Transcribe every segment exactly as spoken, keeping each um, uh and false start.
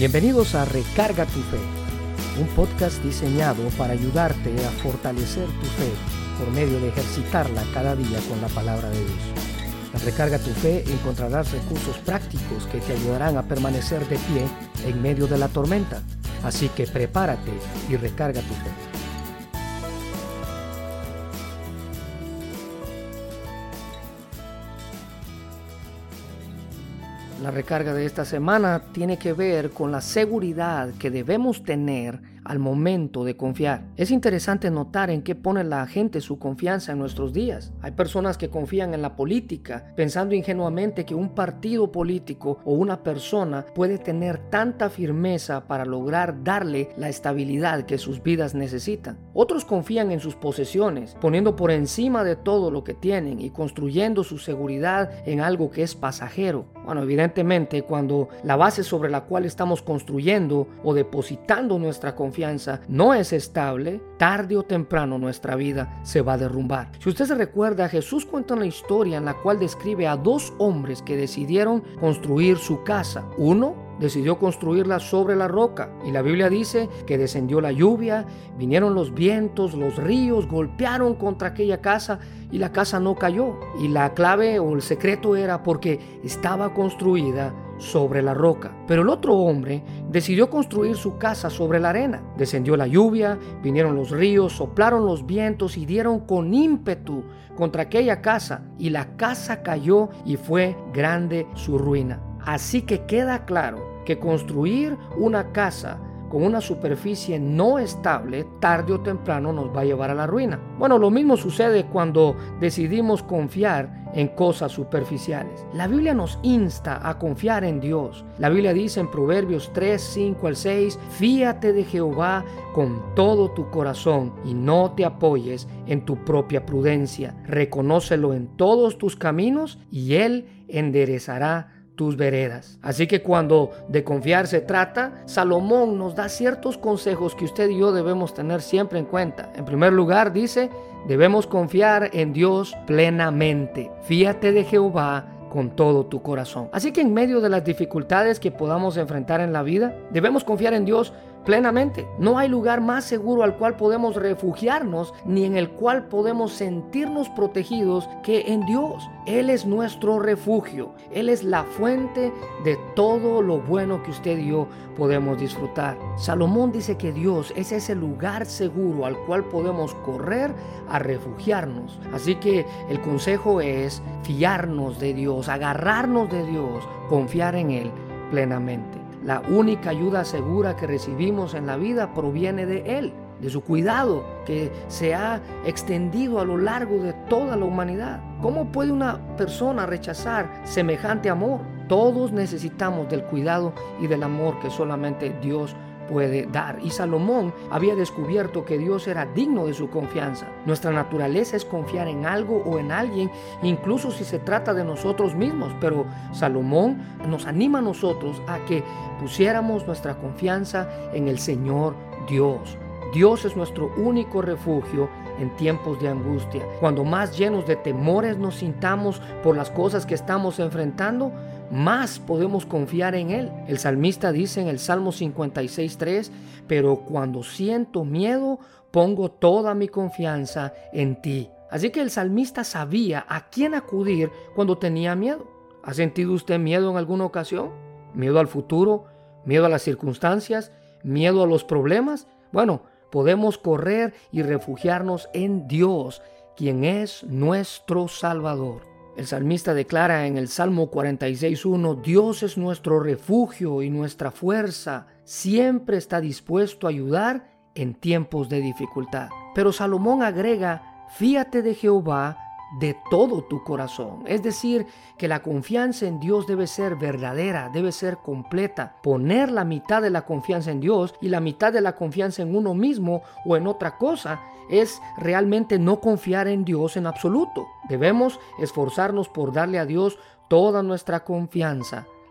Bienvenidos a Recarga tu Fe, un podcast diseñado para ayudarte a fortalecer tu fe por medio de ejercitarla cada día con la palabra de Dios. En Recarga tu Fe encontrarás recursos prácticos que te ayudarán a permanecer de pie en medio de la tormenta. Así que prepárate y recarga tu fe. La recarga de esta semana tiene que ver con la seguridad que debemos tener al momento de confiar. Es interesante notar en qué pone la gente su confianza en nuestros días. Hay personas que confían en la política, pensando ingenuamente que un partido político o una persona puede tener tanta firmeza para lograr darle la estabilidad que sus vidas necesitan. Otros confían en sus posesiones, poniendo por encima de todo lo que tienen y construyendo su seguridad en algo que es pasajero. Bueno, evidentemente, cuando la base sobre la cual estamos construyendo o depositando nuestra confianza no es estable, tarde o temprano nuestra vida se va a derrumbar. Si usted se recuerda, Jesús cuenta una historia en la cual describe a dos hombres que decidieron construir su casa. Uno decidió construirla sobre la roca y la Biblia dice que descendió la lluvia, vinieron los vientos, los ríos, golpearon contra aquella casa y la casa no cayó. Y la clave o el secreto era porque estaba construida sobre la roca. Pero el otro hombre decidió construir su casa sobre la arena. Descendió la lluvia, vinieron los ríos, soplaron los vientos y dieron con ímpetu contra aquella casa y la casa cayó y fue grande su ruina. Así que queda claro que construir una casa con una superficie no estable, tarde o temprano nos va a llevar a la ruina. Bueno, lo mismo sucede cuando decidimos confiar en cosas superficiales. La Biblia nos insta a confiar en Dios. La Biblia dice en Proverbios tres, cinco al seis, fíate de Jehová con todo tu corazón y no te apoyes en tu propia prudencia. Reconócelo en todos tus caminos y Él enderezará tus veredas. Así que cuando de confiar se trata, Salomón nos da ciertos consejos que usted y yo debemos tener siempre en cuenta. En primer lugar, dice, debemos confiar en Dios plenamente. Fíate de Jehová con todo tu corazón. Así que en medio de las dificultades que podamos enfrentar en la vida, debemos confiar en Dios plenamente. No hay lugar más seguro al cual podemos refugiarnos ni en el cual podemos sentirnos protegidos que en Dios. Él es nuestro refugio. Él es la fuente de todo lo bueno que usted y yo podemos disfrutar. Salomón dice que Dios es ese lugar seguro al cual podemos correr a refugiarnos. Así que el consejo es fiarnos de Dios, agarrarnos de Dios, confiar en Él plenamente. La única ayuda segura que recibimos en la vida proviene de Él, de su cuidado que se ha extendido a lo largo de toda la humanidad. ¿Cómo puede una persona rechazar semejante amor? Todos necesitamos del cuidado y del amor que solamente Dios puede dar. Y Salomón había descubierto que Dios era digno de su confianza. Nuestra naturaleza es confiar en algo o en alguien, incluso si se trata de nosotros mismos. Pero Salomón nos anima a nosotros a que pusiéramos nuestra confianza en el Señor Dios. Dios es nuestro único refugio en tiempos de angustia. Cuando más llenos de temores nos sintamos por las cosas que estamos enfrentando, más podemos confiar en Él. El salmista dice en el Salmo cincuenta y seis, tres, pero cuando siento miedo, pongo toda mi confianza en ti. Así que el salmista sabía a quién acudir cuando tenía miedo. ¿Ha sentido usted miedo en alguna ocasión? ¿Miedo al futuro? ¿Miedo a las circunstancias? ¿Miedo a los problemas? Bueno, podemos correr y refugiarnos en Dios, quien es nuestro Salvador. El salmista declara en el Salmo cuarenta y seis, uno, Dios es nuestro refugio y nuestra fuerza, siempre está dispuesto a ayudar en tiempos de dificultad. Pero Salomón agrega, fíate de Jehová de todo tu corazón. Es decir, que la confianza en Dios debe ser verdadera, debe ser completa. Poner la mitad de la confianza en Dios y la mitad de la confianza en uno mismo o en otra cosa es realmente no confiar en Dios en absoluto. Debemos esforzarnos por darle a Dios toda nuestra confianza.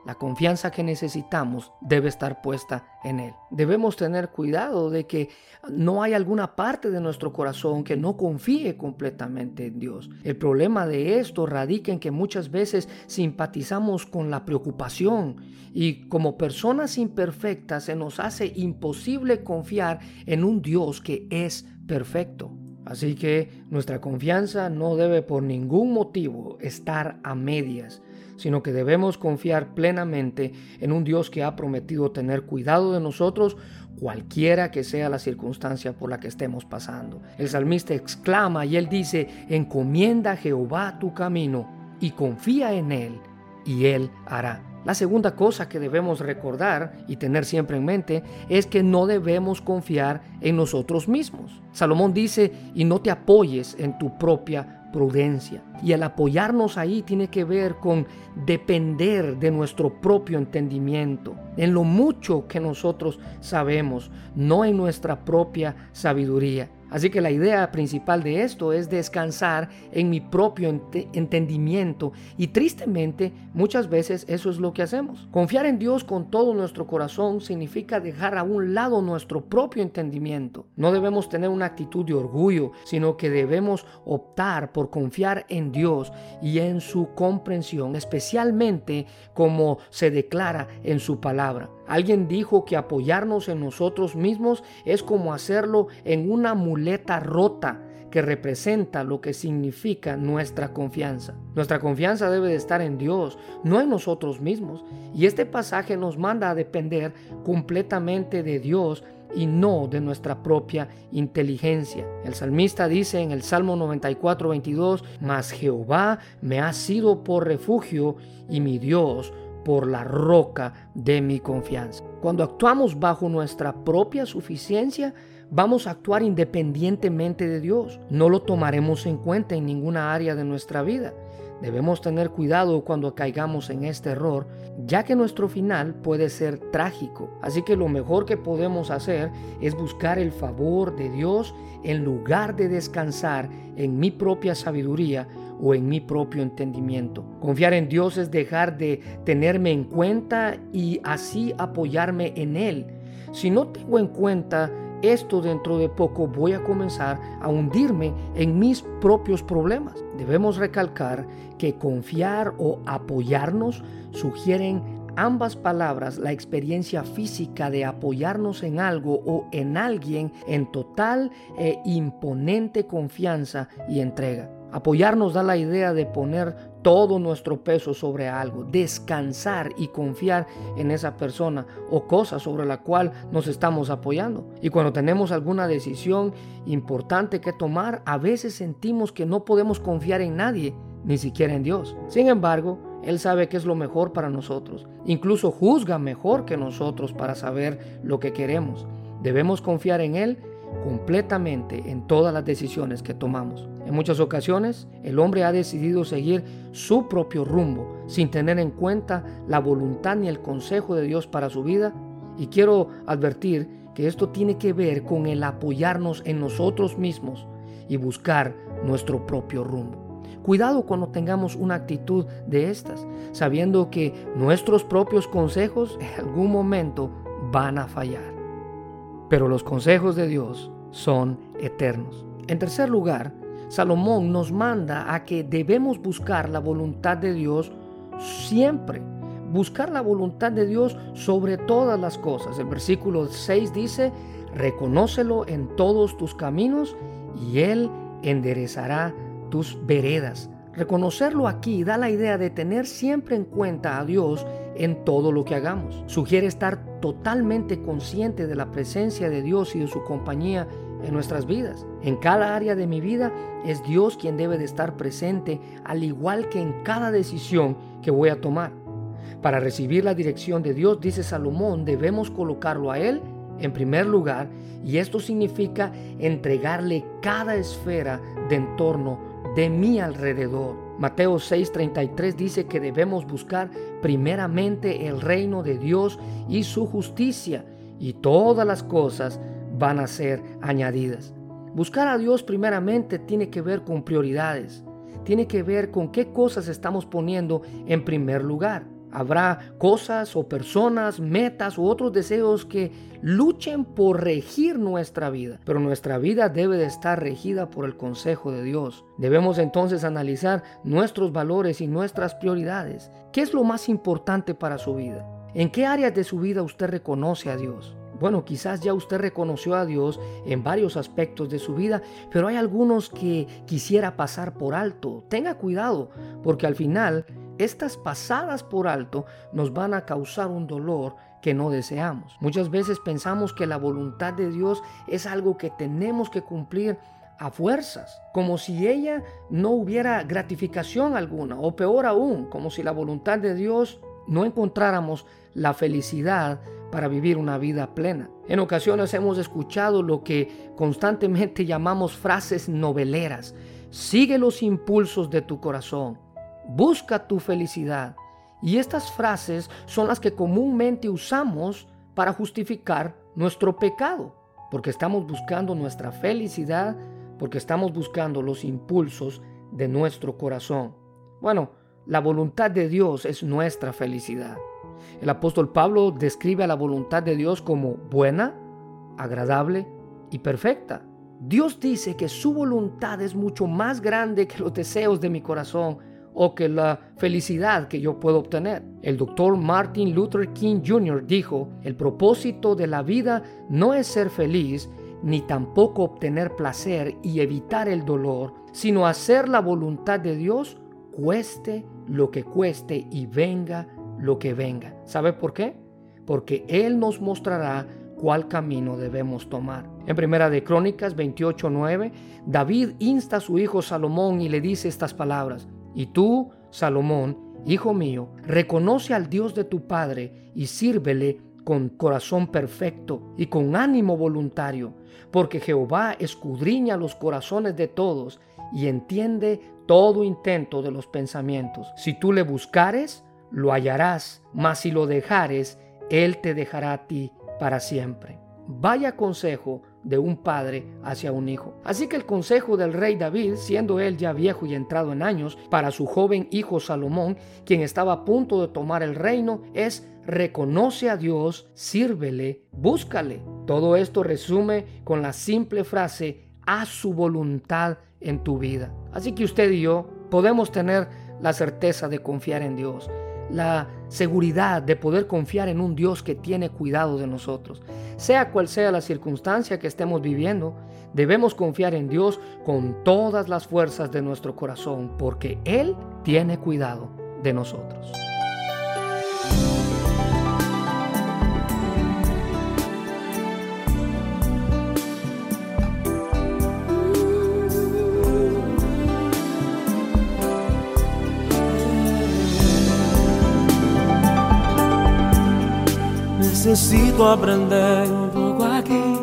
La confianza que necesitamos debe estar puesta en Él. Debemos tener cuidado de que no hay alguna parte de nuestro corazón que no confíe completamente en Dios. El problema de esto radica en que muchas veces simpatizamos con la preocupación y como personas imperfectas se nos hace imposible confiar en un Dios que es perfecto. Así que nuestra confianza no debe por ningún motivo estar a medias, sino que debemos confiar plenamente en un Dios que ha prometido tener cuidado de nosotros cualquiera que sea la circunstancia por la que estemos pasando. El salmista exclama y él dice: encomienda a Jehová tu camino y confía en Él, y Él hará. La segunda cosa que debemos recordar y tener siempre en mente es que no debemos confiar en nosotros mismos. Salomón dice: y no te apoyes en tu propia prudencia. Y el apoyarnos ahí tiene que ver con depender de nuestro propio entendimiento, en lo mucho que nosotros sabemos, no en nuestra propia sabiduría. Así que la idea principal de esto es descansar en mi propio ent- entendimiento y tristemente muchas veces eso es lo que hacemos. Confiar en Dios con todo nuestro corazón significa dejar a un lado nuestro propio entendimiento. No debemos tener una actitud de orgullo, sino que debemos optar por confiar en Dios y en su comprensión, especialmente como se declara en su palabra. Alguien dijo que apoyarnos en nosotros mismos es como hacerlo en una muleta rota que representa lo que significa nuestra confianza. Nuestra confianza debe de estar en Dios, no en nosotros mismos. Y este pasaje nos manda a depender completamente de Dios y no de nuestra propia inteligencia. El salmista dice en el Salmo noventa y cuatro, veintidós: mas Jehová me ha sido por refugio y mi Dios por la roca de mi confianza. Cuando actuamos bajo nuestra propia suficiencia, vamos a actuar independientemente de Dios. No lo tomaremos en cuenta en ninguna área de nuestra vida. Debemos tener cuidado cuando caigamos en este error, ya que nuestro final puede ser trágico. Así que lo mejor que podemos hacer es buscar el favor de Dios en lugar de descansar en mi propia sabiduría o en mi propio entendimiento. Confiar en Dios es dejar de tenerme en cuenta y así apoyarme en Él. Si no tengo en cuenta esto, dentro de poco voy a comenzar a hundirme en mis propios problemas. Debemos recalcar que confiar o apoyarnos sugieren ambas palabras la experiencia física de apoyarnos en algo o en alguien en total e imponente confianza y entrega. Apoyarnos da la idea de poner todo nuestro peso sobre algo, descansar y confiar en esa persona o cosa sobre la cual nos estamos apoyando. Y cuando tenemos alguna decisión importante que tomar, a veces sentimos que no podemos confiar en nadie, ni siquiera en Dios. Sin embargo, Él sabe qué es lo mejor para nosotros. Incluso juzga mejor que nosotros para saber lo que queremos. Debemos confiar en Él completamente en todas las decisiones que tomamos. En muchas ocasiones, el hombre ha decidido seguir su propio rumbo sin tener en cuenta la voluntad ni el consejo de Dios para su vida. Y quiero advertir que esto tiene que ver con el apoyarnos en nosotros mismos y buscar nuestro propio rumbo. Cuidado cuando tengamos una actitud de estas, sabiendo que nuestros propios consejos en algún momento van a fallar. Pero los consejos de Dios son eternos. En tercer lugar, Salomón nos manda a que debemos buscar la voluntad de Dios siempre. Buscar la voluntad de Dios sobre todas las cosas. El versículo seis dice: reconócelo en todos tus caminos y Él enderezará tus veredas. Reconocerlo aquí da la idea de tener siempre en cuenta a Dios en todo lo que hagamos. Sugiere estar totalmente consciente de la presencia de Dios y de su compañía en nuestras vidas. En cada área de mi vida es Dios quien debe de estar presente, al igual que en cada decisión que voy a tomar. Para recibir la dirección de Dios, dice Salomón, debemos colocarlo a Él en primer lugar, y esto significa entregarle cada esfera de entorno de mi alrededor. Mateo seis treinta y tres dice que debemos buscar primeramente el reino de Dios y su justicia, y todas las cosas van a ser añadidas. Buscar a Dios primeramente tiene que ver con prioridades, tiene que ver con qué cosas estamos poniendo en primer lugar. Habrá cosas o personas, metas u otros deseos que luchen por regir nuestra vida, pero nuestra vida debe de estar regida por el consejo de Dios. Debemos entonces analizar nuestros valores y nuestras prioridades. ¿Qué es lo más importante para su vida? ¿En qué áreas de su vida usted reconoce a Dios? Bueno, quizás ya usted reconoció a Dios en varios aspectos de su vida, pero hay algunos que quisiera pasar por alto. Tenga cuidado, porque al final estas pasadas por alto nos van a causar un dolor que no deseamos. Muchas veces pensamos que la voluntad de Dios es algo que tenemos que cumplir a fuerzas, como si ella no hubiera gratificación alguna, o peor aún, como si la voluntad de Dios no encontráramos la felicidad para vivir una vida plena. En ocasiones hemos escuchado lo que constantemente llamamos frases noveleras. Sigue los impulsos de tu corazón. Busca tu felicidad. Y estas frases son las que comúnmente usamos para justificar nuestro pecado, porque estamos buscando nuestra felicidad, porque estamos buscando los impulsos de nuestro corazón. Bueno, la voluntad de Dios es nuestra felicidad. El apóstol Pablo describe a la voluntad de Dios como buena, agradable y perfecta. Dios dice que su voluntad es mucho más grande que los deseos de mi corazón o que la felicidad que yo puedo obtener. El doctor Martin Luther King junior dijo: el propósito de la vida no es ser feliz, ni tampoco obtener placer y evitar el dolor, sino hacer la voluntad de Dios, cueste lo que cueste y venga lo que venga. ¿Sabe por qué? Porque Él nos mostrará cuál camino debemos tomar. En Primera de Crónicas veintiocho nueve, David insta a su hijo Salomón y le dice estas palabras: y tú, Salomón, hijo mío, reconoce al Dios de tu padre y sírvele con corazón perfecto y con ánimo voluntario, porque Jehová escudriña los corazones de todos y entiende todo intento de los pensamientos. Si tú le buscares, lo hallarás, mas si lo dejares, Él te dejará a ti para siempre. Vaya consejo de un padre hacia un hijo. Así que el consejo del rey David, siendo él ya viejo y entrado en años, para su joven hijo Salomón, quien estaba a punto de tomar el reino, es: reconoce a Dios, sírvele, búscale. Todo esto resume con la simple frase: haz su voluntad en tu vida. Así que usted y yo podemos tener la certeza de confiar en Dios, la seguridad de poder confiar en un Dios que tiene cuidado de nosotros. Sea cual sea la circunstancia que estemos viviendo, debemos confiar en Dios con todas las fuerzas de nuestro corazón, porque Él tiene cuidado de nosotros. Necesito aprender un poco aquí,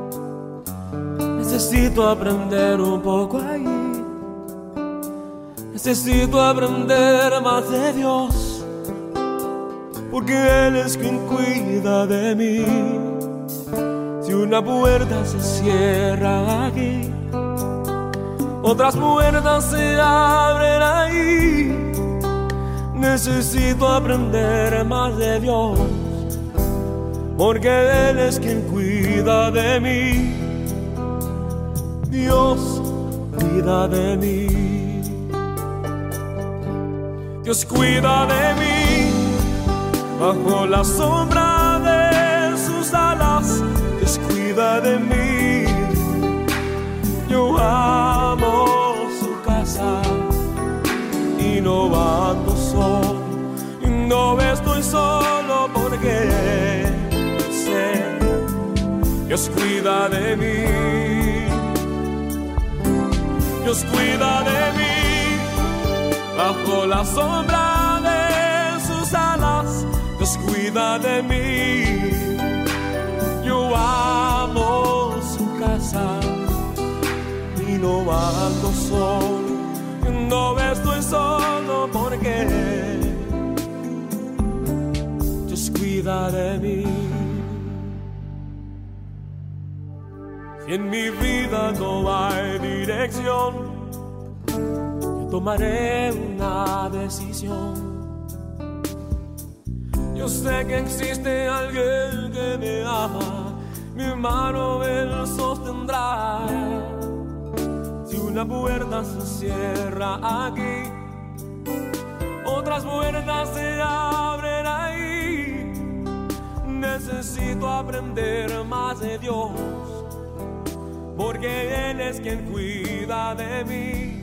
necesito aprender un poco allí, necesito aprender más de Dios, porque Él es quien cuida de mí. Si una puerta se cierra aquí, otras puertas se abren ahí. Necesito aprender más de Dios, porque Él es quien cuida de mí. Dios cuida de mí. Dios cuida de mí bajo la sombra de sus alas. Dios cuida de mí. Yo amo su casa y no ando solo, y no estoy solo porque Dios cuida de mí. Dios cuida de mí bajo la sombra de sus alas. Dios cuida de mí. Yo amo su casa y no ando solo, no estoy solo porque Dios cuida de mí. Si en mi vida no hay dirección, yo tomaré una decisión. Yo sé que existe alguien que me ama, mi mano Él sostendrá. Si una puerta se cierra aquí, otras puertas se abren ahí. Necesito aprender más de Dios, porque Él es quien cuida de mí.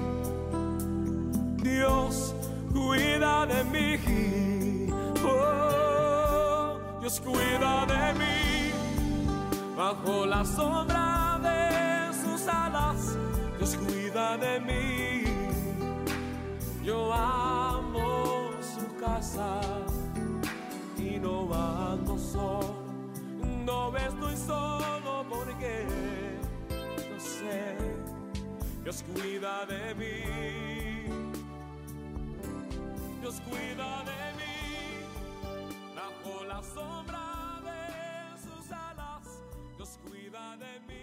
Dios cuida de mí. Oh, Dios cuida de mí. Bajo la sombra de sus alas, Dios cuida de mí. Yo amo su casa y no ando solo. No estoy solo porque yo sé, Dios cuida de mí. Dios cuida de mí. Bajo la sombra de sus alas, Dios cuida de mí.